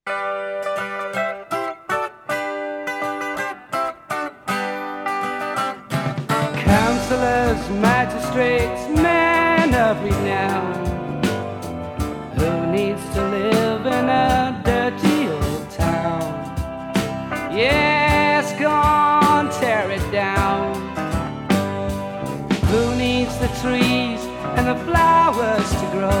Councillors, magistrates, men of renown, who needs to live in a dirty old town? Yes, go on, tear it down. Who needs the trees and the flowers to grow?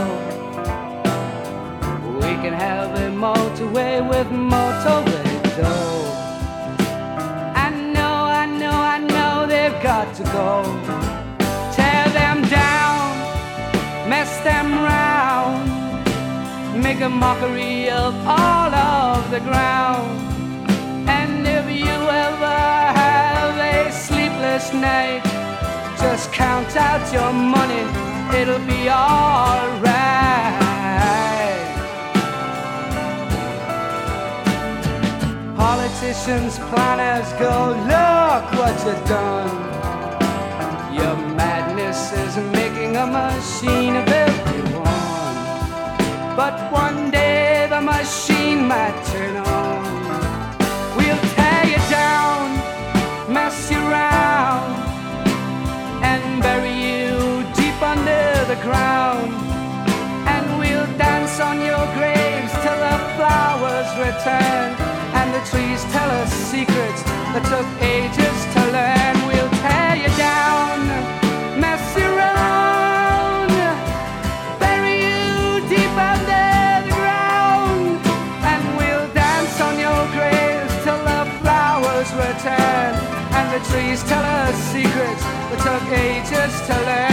We can have a motorway with motorway dough. I know they've got to go. Tear them down, mess them round, make a mockery of all of the ground. And if you ever have a sleepless night, just count out your money, it'll be alright. Politicians, planners go, look what you've done. Your madness is making a machine of everyone. But one day the machine might turn on. We'll tear you down, mess you around, and bury you deep under the ground. And we'll dance on your graves till the flowers return, and the trees tell us secrets that took ages to learn. We'll tear you down, mess you around, bury you deep under the ground, and we'll dance on your graves till the flowers return, and the trees tell us secrets that took ages to learn.